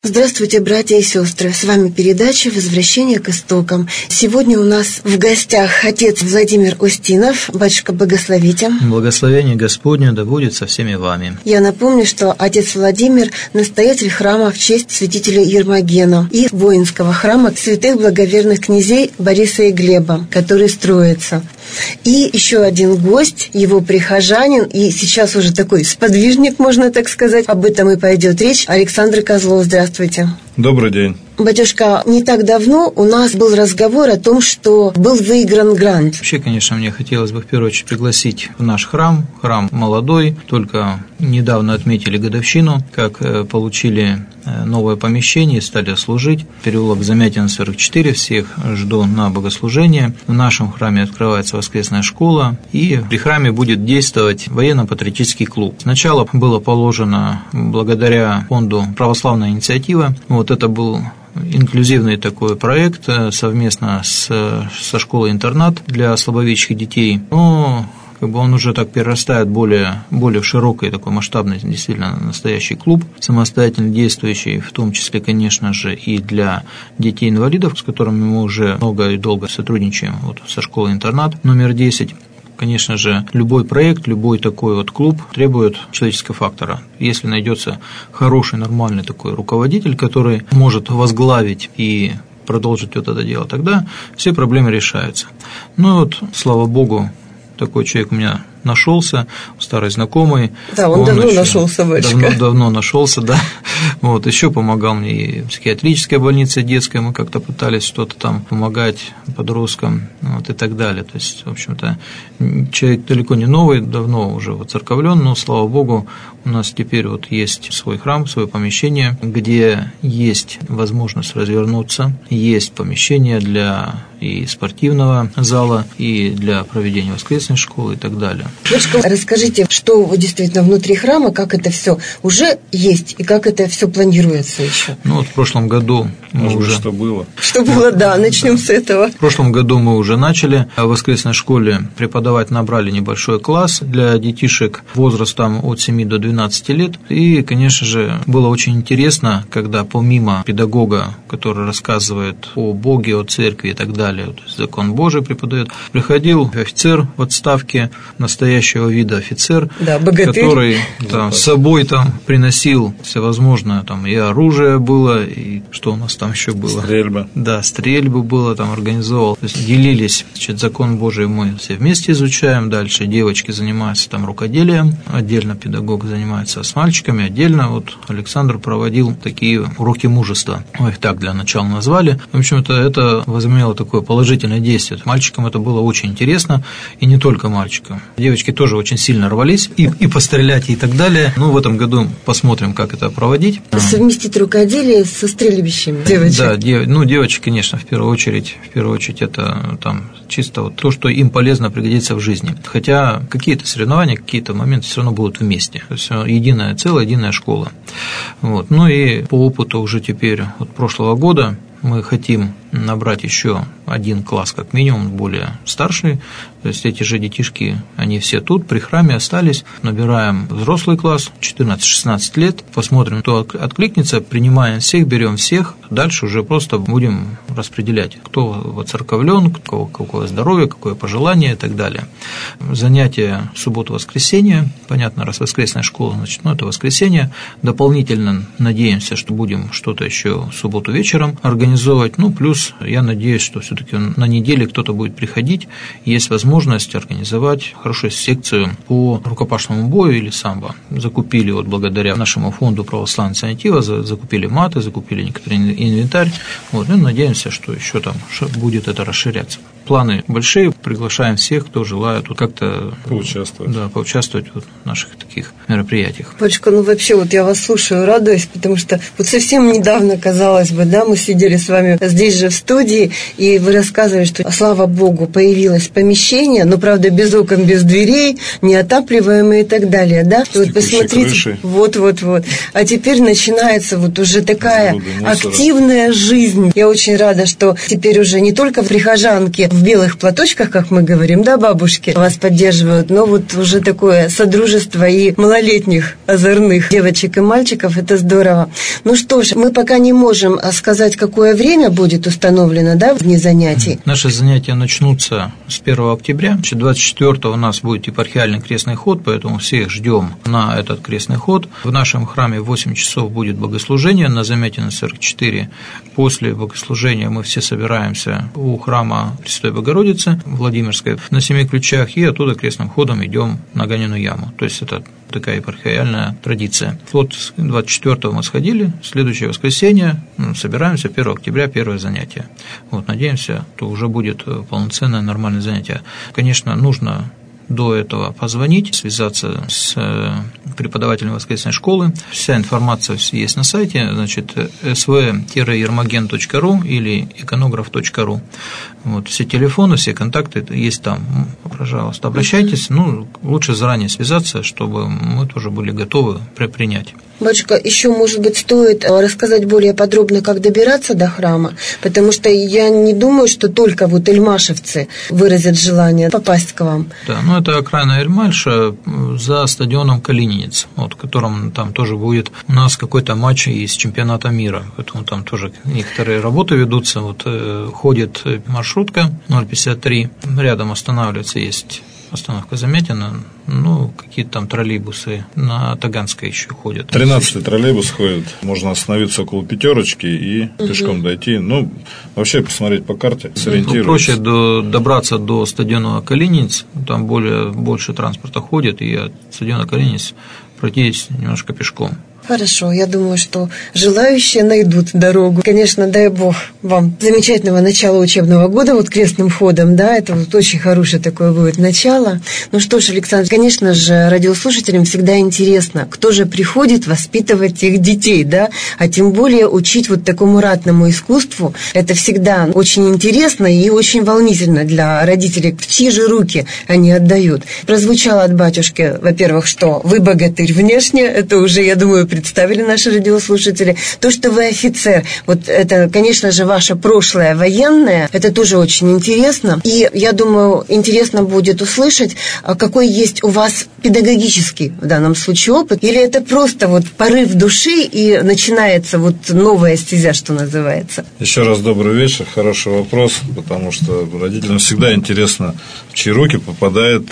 Здравствуйте, братья и сестры! С вами передача «Возвращение к истокам». Сегодня у нас в гостях отец Владимир Устинов. Батюшка, благословите. Благословение Господне да будет со всеми вами. Я напомню, что отец Владимир – настоятель храма в честь святителя Ермогена и воинского храма святых благоверных князей Бориса и Глеба, который строится. И еще один гость, его прихожанин, и сейчас уже такой сподвижник, можно так сказать. Об этом и пойдет речь. Александр Козлов, здравствуйте. Добрый день. Батюшка, не так давно у нас был разговор о том, что был выигран грант. Вообще, конечно, мне хотелось бы в первую очередь пригласить в наш храм. Храм молодой, только недавно отметили годовщину, как получили новое помещение и стали служить. Переулок Замятина, 44, всех жду на богослужение. В нашем храме открывается воскресная школа, и при храме будет действовать военно-патриотический клуб. Сначала было положено, благодаря фонду «Православная инициатива», вот это был инклюзивный такой проект совместно со школой-интернат для слабовидящих детей, но он уже так перерастает более в широкий такой масштабный, действительно настоящий клуб, самостоятельно действующий, в том числе, конечно же, и для детей-инвалидов, с которыми мы уже много и долго сотрудничаем, вот со школой-интернат номер 10. Конечно же, любой проект, любой такой вот клуб требует человеческого фактора. Если найдется хороший, нормальный такой руководитель, который может возглавить и продолжить вот это дело, тогда все проблемы решаются. Ну вот, слава Богу, такой человек у меня нашелся, старый знакомый. Да, он давно нашелся, батюшка. Давно нашелся, да. Вот, еще помогал мне и психиатрическая больница детская, мы как-то пытались что-то там помогать подросткам, вот, и так далее. То есть, в общем-то, человек далеко не новый, давно уже воцерковлен, но, слава Богу, у нас теперь вот есть свой храм, свое помещение, где есть возможность развернуться, есть помещение для и спортивного зала, и для проведения воскресной школы и так далее. Батюшка, расскажите, что действительно внутри храма, как это все уже есть и как это все планируется еще? Ну вот в прошлом году мы уже... Что было? Что было, да, начнем с этого. В прошлом году мы уже начали в воскресной школе преподавать, набрали небольшой класс для детишек возрастом от 7 до 12 лет. И, конечно же, было очень интересно, когда помимо педагога, который рассказывает о Боге, о церкви и так далее, то есть закон Божий преподает, приходил офицер в отставке, настоящего вида офицер, да, который с собой там приносил всевозможное, там и оружие было, и что у нас там еще было? Стрельба. Да, стрельбу было, там организовал. То есть делились, значит, закон Божий мы все вместе изучаем, дальше девочки занимаются там рукоделием, отдельно педагог занимается с мальчиками, отдельно вот Александр проводил такие уроки мужества. Мы их так для начала назвали. В общем-то, это возымело такое положительное действие. Мальчикам это было очень интересно, и не только мальчикам. Девочки тоже очень сильно рвались и пострелять и так далее. Ну, в этом году посмотрим, как это проводить. Совместить рукоделие со стрельбищами девочек. Да, девочки, конечно, в первую очередь это там чисто вот то, что им полезно пригодится в жизни. Хотя какие-то соревнования, какие-то моменты все равно будут вместе. То есть единое целое, единая школа. Вот. Ну и по опыту уже теперь от прошлого года мы хотим набрать еще один класс, как минимум, более старший. То есть эти же детишки, они все тут, при храме остались. Набираем взрослый класс, 14-16 лет. Посмотрим, кто откликнется, принимаем всех, берем всех. Дальше уже просто будем распределять, кто воцерковлен, какое здоровье, какое пожелание и так далее. Занятия субботу-воскресенье. Понятно, раз воскресная школа, значит, это воскресенье. Дополнительно надеемся, что будем что-то еще в субботу вечером организовывать. Ну, плюс я надеюсь, что все-таки на неделе кто-то будет приходить, есть возможность организовать хорошую секцию по рукопашному бою или самбо. Закупили вот благодаря нашему фонду «Православная инициатива», закупили маты, закупили некоторый инвентарь. Вот, и надеемся, что еще там будет это расширяться. Планы большие, приглашаем всех, кто желает вот как-то поучаствовать вот в наших таких мероприятиях. Батюшка, вообще вот я вас слушаю, радуюсь, потому что вот совсем недавно, казалось бы, да, мы сидели с вами здесь же в студии, и вы рассказывали, что, слава Богу, появилось помещение, но, правда, без окон, без дверей, неотапливаемое и так далее, да? Вот посмотрите, крышей. Вот. А теперь начинается вот уже такая активная жизнь. Я очень рада, что теперь уже не только прихожанки в в белых платочках, как мы говорим, да, бабушки вас поддерживают, но вот уже такое содружество и малолетних озорных девочек и мальчиков, это здорово. Ну что ж, мы пока не можем сказать, какое время будет установлено, да, в дни занятий. Наши занятия начнутся с 1 октября. 24 у нас будет епархиальный крестный ход, поэтому всех ждем на этот крестный ход. В нашем храме в 8 часов будет богослужение на Замятина 44. После богослужения мы все собираемся у храма Пресвятой Богородицы Владимирской на 7 ключах и оттуда крестным ходом идем на Ганиную яму. То есть это такая епархиальная традиция. Вот 24-го мы сходили, следующее воскресенье собираемся, 1 октября, первое занятие. Вот, надеемся, то уже будет полноценное нормальное занятие. Конечно, нужно до этого позвонить, связаться с преподавателем воскресной школы. Вся информация есть на сайте, значит, sv-yermagen.ru или иконограф.ру. Вот, все телефоны, все контакты есть там. Пожалуйста, обращайтесь. Ну, лучше заранее связаться, чтобы мы тоже были готовы принять. Батюшка, еще, может быть, стоит рассказать более подробно, как добираться до храма, потому что я не думаю, что только вот эльмашевцы выразят желание попасть к вам. Да, ну это окраина Эльмальша за стадионом Калининец, вот, в котором там тоже будет у нас какой-то матч из чемпионата мира, поэтому там тоже некоторые работы ведутся, вот ходит маршрутка 053, рядом останавливается, есть остановка Замятина, ну, какие-то там троллейбусы на Таганской еще ходят. 13-й троллейбус ходит, можно остановиться около Пятерочки и пешком дойти, ну, вообще посмотреть по карте, сориентироваться. Проще добраться до стадиона Калининец, там больше транспорта ходит, и от стадиона Калининец пройтись немножко пешком. Хорошо, я думаю, что желающие найдут дорогу. Конечно, дай Бог вам замечательного начала учебного года, вот крестным ходом, да, это вот очень хорошее такое будет начало. Ну что ж, Александр, конечно же, радиослушателям всегда интересно, кто же приходит воспитывать их детей, да, а тем более учить вот такому ратному искусству. Это всегда очень интересно и очень волнительно для родителей, в чьи же руки они отдают. Прозвучало от батюшки, во-первых, что вы богатырь внешне, это уже, я думаю, представили наши радиослушатели. То, что вы офицер, вот это, конечно же, ваше прошлое военное, это тоже очень интересно. И я думаю, интересно будет услышать, какой есть у вас педагогический в данном случае опыт, или это просто вот порыв души и начинается вот новая стезя, что называется. Еще раз добрый вечер, хороший вопрос, потому что родителям всегда интересно, в чьи руки попадает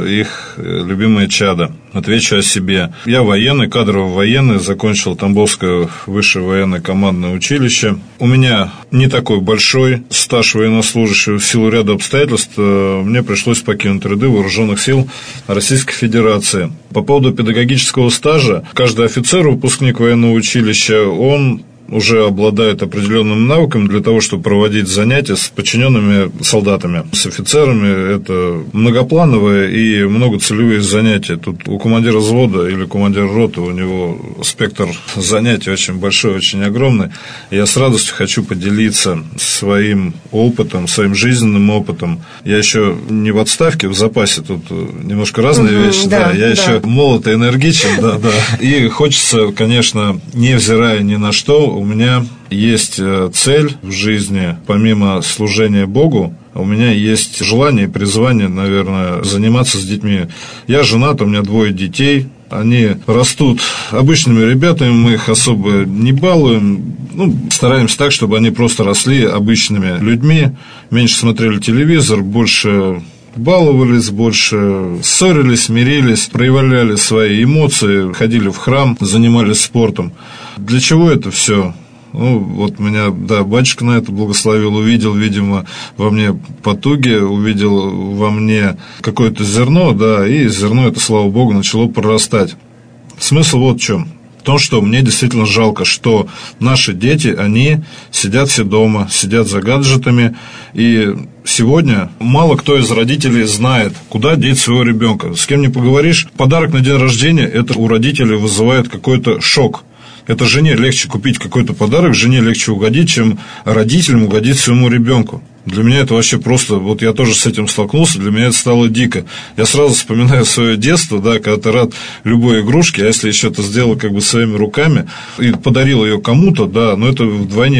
их любимое чадо. Отвечу о себе. Я военный, кадровый военный, закончил Тамбовское высшее военное командное училище. У меня не такой большой стаж военнослужащего. В силу ряда обстоятельств мне пришлось покинуть ряды вооруженных сил Российской Федерации. По поводу педагогического стажа, каждый офицер, выпускник военного училища, он уже обладает определенным навыком для того, чтобы проводить занятия с подчиненными солдатами. С офицерами это многоплановые и многоцелевые занятия. Тут у командира взвода или командира роты у него спектр занятий очень большой, очень огромный. Я с радостью хочу поделиться своим опытом, своим жизненным опытом. Я еще не в отставке, в запасе, тут немножко разные вещи. Да, я еще молод и энергичен, да. И хочется, конечно, невзирая ни на что, у меня есть цель в жизни, помимо служения Богу, у меня есть желание и призвание, наверное, заниматься с детьми. Я женат, у меня 2 детей, они растут обычными ребятами, мы их особо не балуем, стараемся так, чтобы они просто росли обычными людьми, меньше смотрели телевизор, больше баловались, больше ссорились, мирились, проявляли свои эмоции, ходили в храм, занимались спортом. Для чего это все? Вот меня, батюшка на это благословил, увидел, видимо, во мне потуги, увидел во мне какое-то зерно, и зерно это, слава Богу, начало прорастать. Смысл вот в чем. В том, что мне действительно жалко, что наши дети, они сидят все дома, сидят за гаджетами, и сегодня мало кто из родителей знает, куда деть своего ребенка. С кем не поговоришь, подарок на день рождения, это у родителей вызывает какой-то шок. Это жене легче купить какой-то подарок, жене легче угодить, чем родителям угодить своему ребенку. Для меня это вообще просто, вот я тоже с этим столкнулся, для меня это стало дико. Я сразу вспоминаю свое детство, когда ты рад любой игрушке, а если еще это сделал своими руками и подарил ее кому-то, но это вдвойне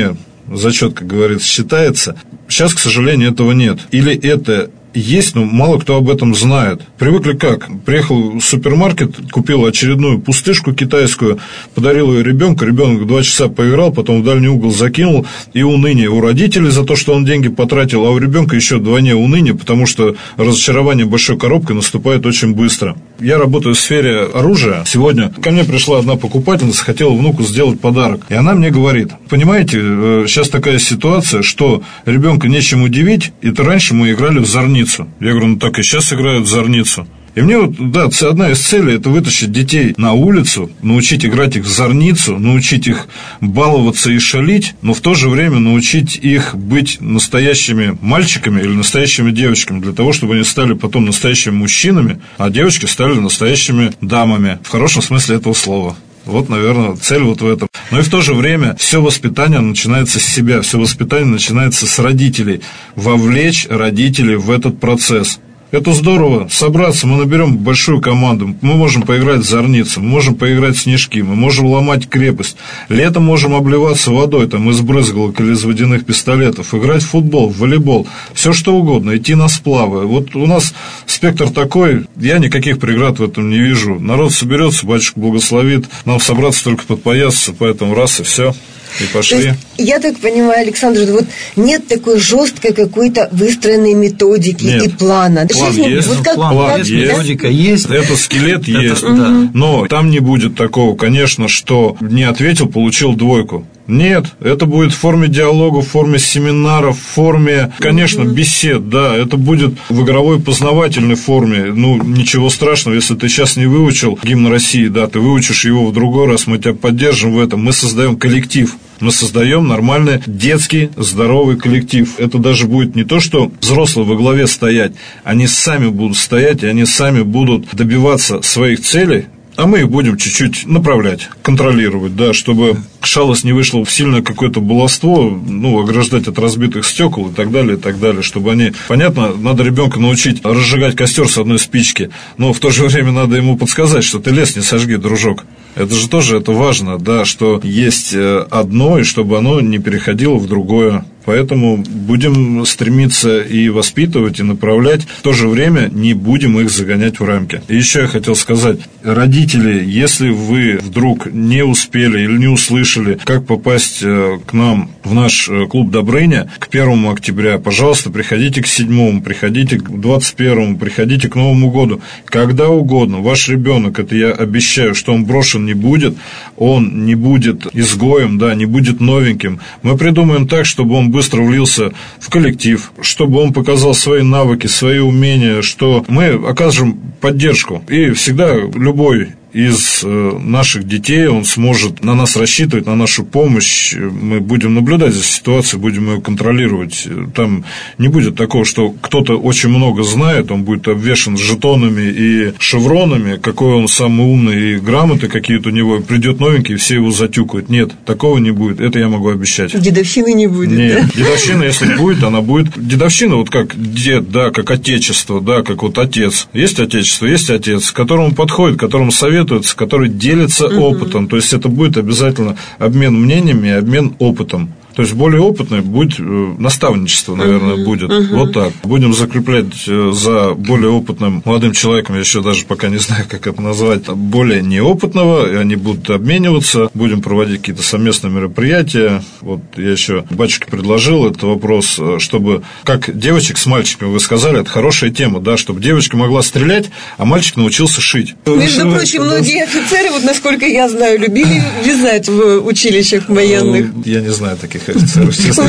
зачет, как говорится, считается. Сейчас, к сожалению, этого нет. Или это есть, но мало кто об этом знает. Привыкли как? Приехал в супермаркет, купил очередную пустышку китайскую, подарил ее ребенку, ребенок 2 часа поиграл, потом в дальний угол закинул, и уныние у родителей за то, что он деньги потратил, а у ребенка еще вдвойне уныние, потому что разочарование большой коробкой наступает очень быстро. Я работаю в сфере оружия. Сегодня ко мне пришла одна покупательница, хотела внуку сделать подарок, и она мне говорит: понимаете, сейчас такая ситуация, что ребенка нечем удивить, это раньше мы играли в зорницу. Я говорю, ну так и сейчас играют в зорницу. И мне вот, да, одна из целей – это вытащить детей на улицу, научить играть их в зорницу, научить их баловаться и шалить, но в то же время научить их быть настоящими мальчиками или настоящими девочками, для того, чтобы они стали потом настоящими мужчинами, а девочки стали настоящими дамами, в хорошем смысле этого слова. Вот, наверное, цель вот в этом. Но и в то же время все воспитание начинается с себя, все воспитание начинается с родителей. Вовлечь родителей в этот процесс. Это здорово, собраться, мы наберем большую команду, мы можем поиграть в зорницу, мы можем поиграть в снежки, мы можем ломать крепость, летом можем обливаться водой там, из брызгалок или из водяных пистолетов, играть в футбол, в волейбол, все что угодно, идти на сплавы. Вот у нас спектр такой, я никаких преград в этом не вижу. Народ соберется, батюшка благословит, нам собраться только подпоясаться, поэтому раз и все. И пошли. То есть, я так понимаю, Александр, вот нет такой жесткой какой-то выстроенной методики и плана. План есть, вот план есть, методика есть. Это скелет есть. Да. Но там не будет такого, конечно, что не ответил, получил 2. Нет, это будет в форме диалога, в форме семинаров, в форме, конечно, бесед, да, это будет в игровой познавательной форме. Ну, ничего страшного, если ты сейчас не выучил гимн России, да, ты выучишь его в другой раз, мы тебя поддержим в этом, мы создаем коллектив. Мы создаем нормальный детский здоровый коллектив. Это даже будет не то, что взрослые во главе стоять, они сами будут стоять, и они сами будут добиваться своих целей, а мы их будем чуть-чуть направлять, контролировать, да, чтобы шалость не вышла в сильное какое-то баловство, ну, ограждать от разбитых стекол и так далее, чтобы они... Понятно, надо ребенка научить разжигать костер с одной спички, но в то же время надо ему подсказать, что ты лес не сожги, дружок. Это же тоже это важно, да, что есть одно, и чтобы оно не переходило в другое. Поэтому будем стремиться и воспитывать, и направлять. В то же время не будем их загонять в рамки. И еще я хотел сказать, родители, если вы вдруг не успели или не услышали, как попасть к нам в наш клуб Добрыня к 1 октября, пожалуйста, приходите к 7, приходите к 21, приходите к Новому году. Когда угодно. Ваш ребенок, это я обещаю, что он брошен не будет, он не будет изгоем, да, не будет новеньким. Мы придумаем так, чтобы он быстро влился в коллектив, чтобы он показал свои навыки, свои умения, что мы окажем поддержку. И всегда любой из наших детей, он сможет на нас рассчитывать, на нашу помощь. Мы будем наблюдать за ситуацией, будем ее контролировать. Там не будет такого, что кто-то очень много знает, он будет обвешан жетонами и шевронами, какой он самый умный и грамоты какие-то у него, придет новенький, и все его затюкают. Нет, такого не будет, это я могу обещать. Дедовщины не будет. Нет, да? Дедовщина, если будет, она будет. Дедовщина, вот как дед, да, как отечество, да, как вот отец. Есть отечество, есть отец, к которому подходит, которому советует, который делится опытом. То есть это будет обязательно обмен мнениями и обмен опытом. То есть более опытный будет наставничество, наверное, будет. Вот так. Будем закреплять за более опытным молодым человеком, я еще даже пока не знаю, как это назвать, более неопытного, и они будут обмениваться, будем проводить какие-то совместные мероприятия. Вот я еще батюшке предложил этот вопрос, чтобы, как девочек с мальчиками, вы сказали, это хорошая тема, да, чтобы девочка могла стрелять, а мальчик научился шить. Между прочим, многие офицеры, вот насколько я знаю, любили вязать в училищах военных. Я не знаю таких офицеров, честно.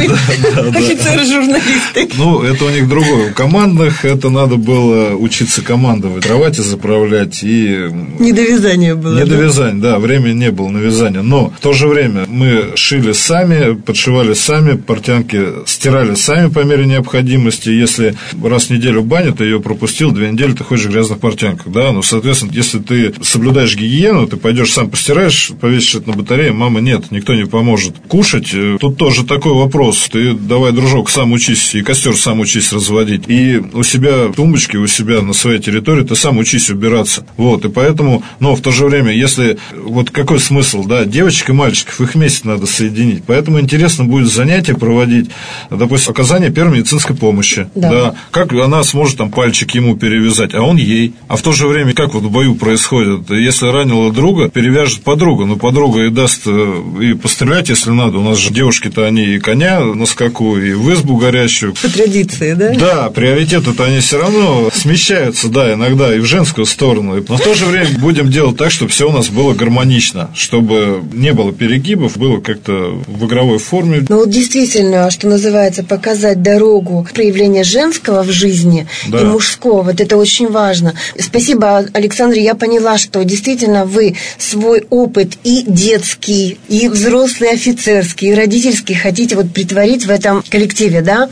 Офицеры-журналисты. Ну, это у них другое. У командных это надо было учиться командовать, кровати заправлять и... Недовязание было. Недовязание, да, времени не было на вязание. Но в то же время мы шили сами, подшивали сами, портянки стирали сами по мере необходимости. Если раз в неделю баня, ты ее пропустил, 2 недели ты ходишь в грязных портянках, да, ну, соответственно, если ты соблюдаешь гигиену, ты пойдешь сам постираешь, повесишь это на батарее, мама нет, никто не поможет. Кушать тут тоже же такой вопрос. Ты давай, дружок, сам учись, и костер сам учись разводить. И у себя в тумбочке, у себя на своей территории ты сам учись убираться. Вот, и поэтому, но в то же время, если, вот какой смысл, да, девочек и мальчиков, их вместе надо соединить. Поэтому интересно будет занятие проводить, допустим, оказание первой медицинской помощи. Да. Как она сможет там пальчик ему перевязать, а он ей. А в то же время, как вот в бою происходит, если ранила друга, перевяжет подруга, но подруга и даст и пострелять, если надо. У нас же девушки-то они и коня на скаку, и в избу горящую. По традиции, да? Да, приоритеты-то они все равно смещаются, да, иногда и в женскую сторону. Но в то же время будем делать так, чтобы все у нас было гармонично, чтобы не было перегибов, было как-то в игровой форме. Ну вот действительно, что называется, показать дорогу проявления женского в жизни и мужского, вот это очень важно. Спасибо, Александр, я поняла, что действительно вы свой опыт и детский, и взрослый офицерский, и родительский хотите вот притворить в этом коллективе, да?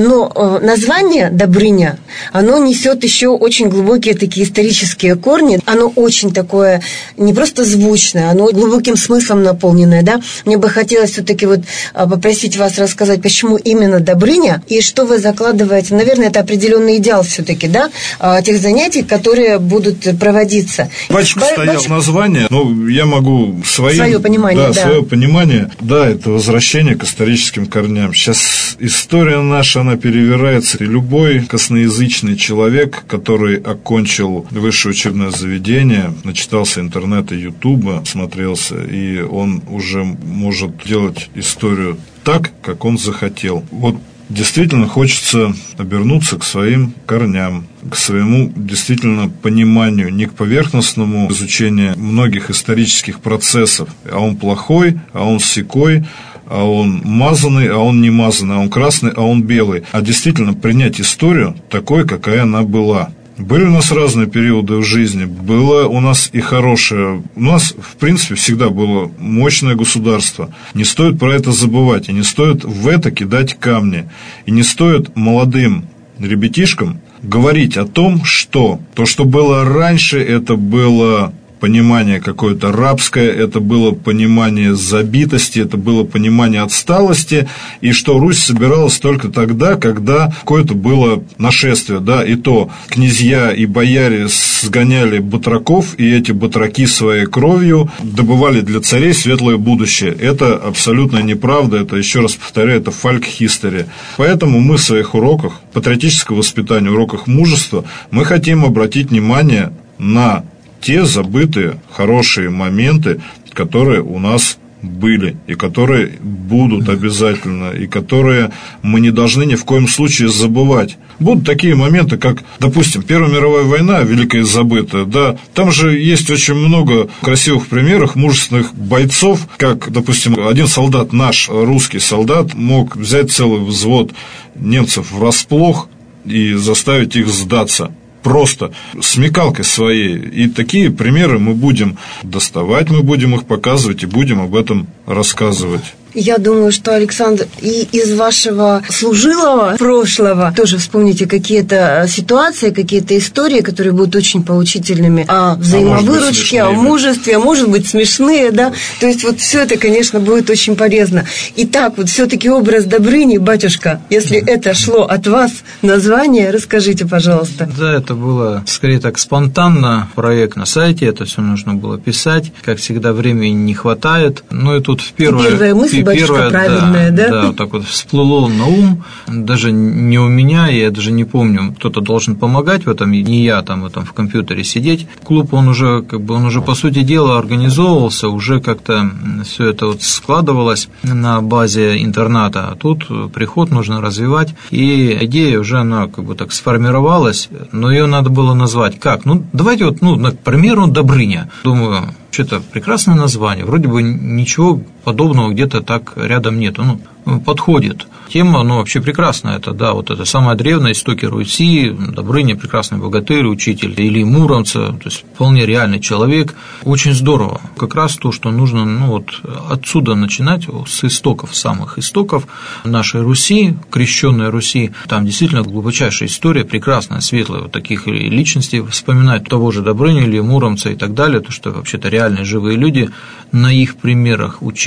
Но название «Добрыня», оно несет еще очень глубокие такие исторические корни, оно очень такое не просто звучное, оно глубоким смыслом наполненное, да? Мне бы хотелось все-таки вот попросить вас рассказать, почему именно Добрыня, и что вы закладываете, наверное, это определенный идеал все-таки, да, тех занятий, которые будут проводиться. Батюшка стоял название, но я могу свое понимание, свое понимание, это возвращение к историческим корням. Сейчас история наша, она перевирается, и любой косноязычный человек, который окончил высшее учебное заведение, начитался интернета, ютуба, смотрелся, и он уже может делать историю так, как он захотел. Вот действительно хочется обернуться к своим корням, к своему действительно пониманию, не к поверхностному изучению многих исторических процессов. А он плохой, а он сякой, а он мазанный, а он не мазанный, а он красный, а он белый. А действительно принять историю такой, какая она была. Были у нас разные периоды в жизни, было у нас и хорошее. У нас, в принципе, всегда было мощное государство. Не стоит про это забывать, и не стоит в это кидать камни. И не стоит молодым ребятишкам говорить о том, что то, что было раньше, это было понимание какое-то рабское, это было понимание забитости, это было понимание отсталости, и что Русь собиралась только тогда, когда какое-то было нашествие, и то князья и бояре сгоняли батраков, и эти батраки своей кровью добывали для царей светлое будущее. Это абсолютно неправда, это, еще раз повторяю, это фальк-хистори. Поэтому мы в своих уроках патриотического воспитания, уроках мужества, мы хотим обратить внимание на те забытые хорошие моменты, которые у нас были, и которые будут обязательно, и которые мы не должны ни в коем случае забывать. Будут такие моменты, как, допустим, Первая мировая война, великая и забытая, там же есть очень много красивых примеров мужественных бойцов, как, допустим, один солдат, наш русский солдат, мог взять целый взвод немцев врасплох и заставить их сдаться. Просто смекалкой своей. И такие примеры мы будем доставать, мы будем их показывать и будем об этом рассказывать. Я думаю, что, Александр, и из вашего служилого прошлого тоже вспомните какие-то ситуации, какие-то истории, которые будут очень поучительными о взаимовыручке, о мужестве, а может быть смешные, То есть вот все это, конечно, будет очень полезно. Итак, вот все-таки образ Добрыни, батюшка, если это шло от вас, название, расскажите, пожалуйста. Да, это было скорее так спонтанно, проект на сайте, это все нужно было писать, как всегда времени не хватает. Ну и тут первая мысль, батюшка, правильная, да, так вот всплыло на ум, даже не у меня, я даже не помню, кто-то должен помогать в этом, не я там в этом в компьютере сидеть. Клуб, он уже по сути дела организовывался, уже как-то все это вот складывалось на базе интерната, а тут приход нужно развивать, и идея уже она так сформировалась, но ее надо было назвать как? Давайте к примеру, Добрыня. Думаю, что-то прекрасное название, вроде бы ничего подобного где-то так рядом нету, подходит. Тема, вообще прекрасная, это, вот это самая древняя, истоки Руси, Добрыня, прекрасный богатырь, учитель Ильи Муромца, то есть вполне реальный человек, очень здорово. Как раз то, что нужно, отсюда начинать, с истоков, самых истоков нашей Руси, крещенной Руси, там действительно глубочайшая история, прекрасная, светлая, вот таких личностей, вспоминать того же Добрыню, Ильи Муромца и так далее, то, что вообще-то реальные живые люди, на их примерах учить,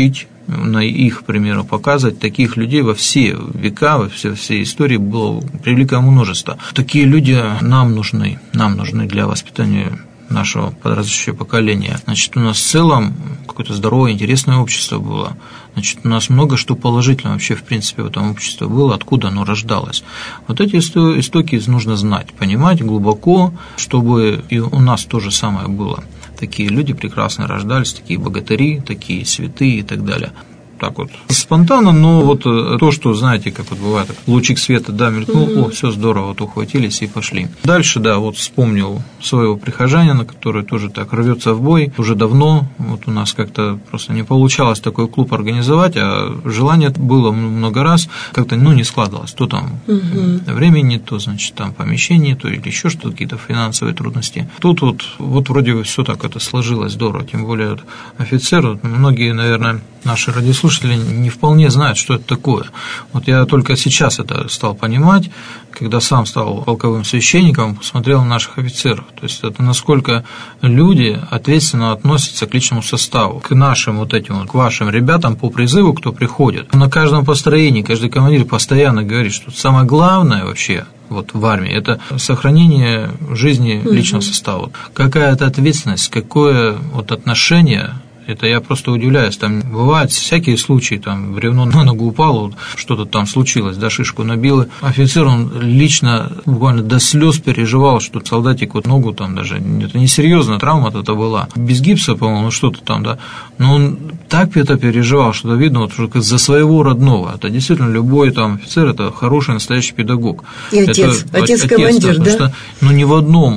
на их примеру показывать. Таких людей во все века, во все истории было превеликое множество. Такие люди нам нужны для воспитания нашего подрастающего поколения. Значит, у нас в целом какое-то здоровое, интересное общество было. Значит, у нас много что положительного вообще, в принципе, в этом обществе было, откуда оно рождалось. Вот эти истоки нужно знать, понимать глубоко, чтобы и у нас то же самое было. Такие люди прекрасно рождались, такие богатыри, такие святые и так далее. Так вот, спонтанно, но вот то, что, знаете, как вот бывает, лучик света, да, мелькнул, о, все здорово, вот ухватились и пошли. Дальше, да, вот вспомнил своего прихожанина, который тоже так рвется в бой уже давно, вот у нас как-то просто не получалось такой клуб организовать, а желание было много раз, как-то, не складывалось, то там времени, то, значит, там помещение, то или еще что-то, какие-то финансовые трудности. Тут вот вроде бы все так это сложилось здорово, тем более вот, офицер, многие, наверное, наши радиослушатели не вполне знают, что это такое. Вот я только сейчас это стал понимать, когда сам стал полковым священником, посмотрел на наших офицеров. То есть это насколько люди ответственно относятся к личному составу, к нашим вот этим, к вашим ребятам по призыву, кто приходит. На каждом построении каждый командир постоянно говорит, что самое главное вообще вот в армии – это сохранение жизни личного состава. Какая-то ответственность, какое вот отношение. Это я просто удивляюсь, там бывают всякие случаи, там бревно на ногу упало, вот, что-то там случилось, да, шишку набило. Офицер, он лично буквально до слез переживал, что солдатик вот ногу там даже, это несерьезно, травма-то была, без гипса, по-моему, что-то там, да, но он так это переживал, что видно, вот, что за своего родного. Это действительно любой там офицер, это хороший, настоящий педагог. И отец-командир, да? Потому что, ни в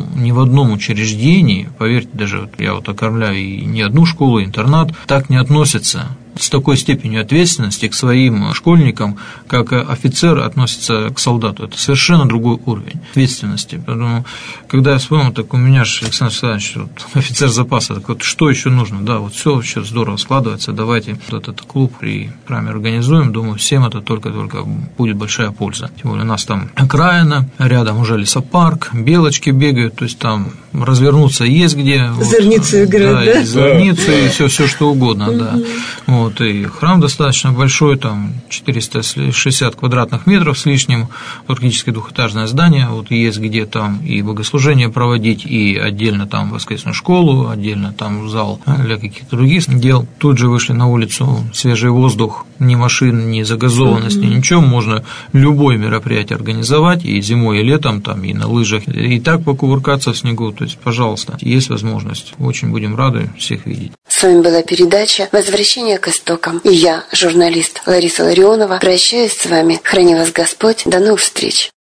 одном учреждении, поверьте, даже вот я вот окормляю и не одну школу, интернат, так не относится с такой степенью ответственности к своим школьникам, как офицер относится к солдату. Это совершенно другой уровень ответственности. Поэтому, когда я вспомнил, так у меня же, Александр Александрович, вот, офицер запаса, так вот, что еще нужно? Да, вот все вообще здорово складывается, давайте вот этот клуб при храме организуем, думаю, всем это только будет большая польза. Тем более у нас там окраина, рядом уже лесопарк, белочки бегают, то есть там развернуться есть где. Зорницу вот, играть, да? И зорницу, и все что угодно, да. Вот, и храм достаточно большой, там 460 квадратных метров с лишним, практически двухэтажное здание, вот есть где там и богослужение проводить, и отдельно там воскресную школу, отдельно там зал для каких-то других дел. Тут же вышли на улицу, свежий воздух, ни машин, ни загазованность, ни ничего, можно любое мероприятие организовать, и зимой, и летом, там, и на лыжах, и так покувыркаться в снегу, то есть, пожалуйста, есть возможность, очень будем рады всех видеть. С вами была передача «Возвращение к истокам». И я, журналист Лариса Ларионова, прощаюсь с вами. Храни вас Господь. До новых встреч.